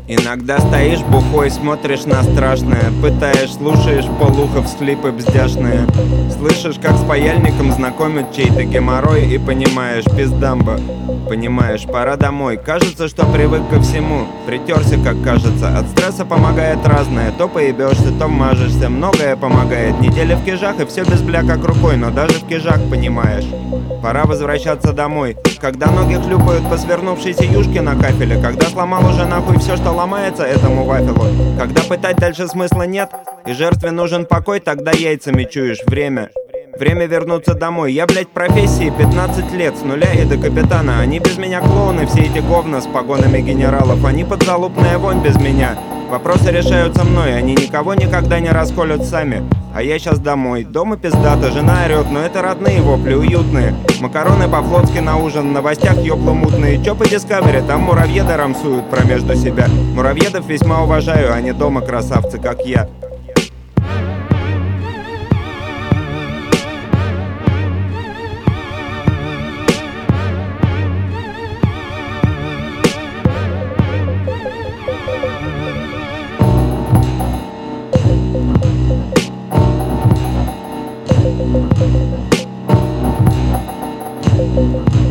Иногда стоишь бухой, смотришь на страшное, пытаешь, слушаешь полухов всхлипы бздяшные. Слышишь, как с паяльником знакомят чей-то геморрой, и понимаешь, пиздамба. Понимаешь, пора домой. Кажется, что привык ко всему. Притерся, как кажется. От стресса помогает разное. То поебешься, то мажешься. Многое помогает. Неделя в кижах, и все без бля как рукой. Но даже в кижах понимаешь, пора возвращаться домой. Когда ноги хлюпают по свернувшейся юшке на кафеле. Когда сломал уже нахуй все, что ломается этому вафелу. Когда пытать дальше смысла нет, и жертве нужен покой, тогда яйцами чуешь время. Время вернуться домой. Я, блять, профессии 15 лет, с нуля и до капитана. Они без меня клоуны, все эти говна с погонами генералов. Они подзалупная вонь без меня. Вопросы решаются мной, они никого никогда не расколют сами. А я сейчас домой. Дома пиздата, жена орёт, но это родные вопли, уютные. Макароны по-флотски на ужин, в новостях ёблы мутные. Чё по Discovery, там муравьеды рамсуют промежду себя. Муравьедов весьма уважаю, они дома красавцы, как я. Thank you.